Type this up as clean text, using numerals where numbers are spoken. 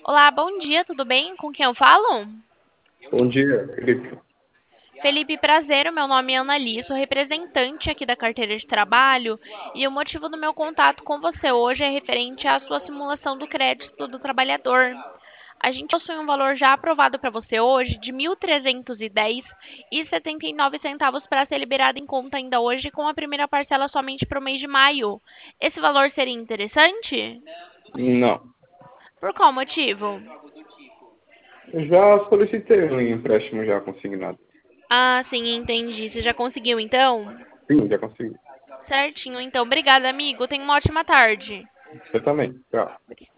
Olá, bom dia, tudo bem? Com quem eu falo? Bom dia, Felipe. Felipe, prazer, o meu nome é Annali, sou representante aqui da carteira de trabalho e o motivo do meu contato com você hoje é referente à sua simulação do crédito do trabalhador. A gente possui um valor já aprovado para você hoje de R$ 1.310,79 para ser liberado em conta ainda hoje, com a primeira parcela somente para o mês de maio. Esse valor seria interessante? Não, Por qual motivo? eu já solicitei um empréstimo já consignado. Ah, sim, entendi. Você já conseguiu então? Sim, já consegui. Certinho, então. Obrigada, amigo. Tenha uma ótima tarde. Você também. Tchau.